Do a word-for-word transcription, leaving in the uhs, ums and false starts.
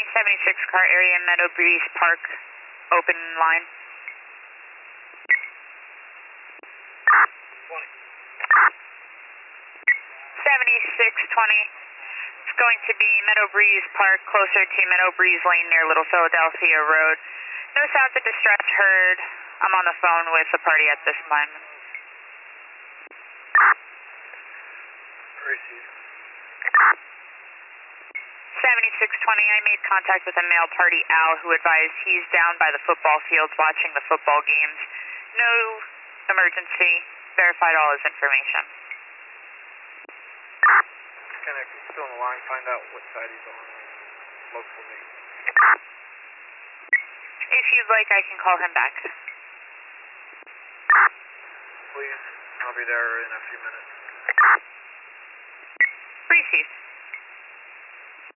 seventy-six car area, Meadow Breeze Park, open line. seventy-six twenty. It's going to be Meadow Breeze Park, closer to Meadow Breeze Lane near Little Philadelphia Road. No sounds of distress heard. I'm on the phone with the party at this moment. seventy-six twenty, I made contact with a male party, Al, who advised he's down by the football fields watching the football games. No emergency. Verified all his information. Can I still on the line find out what side he's on? Local me. If you'd like, I can call him back. Please, I'll be there in a few minutes. Received.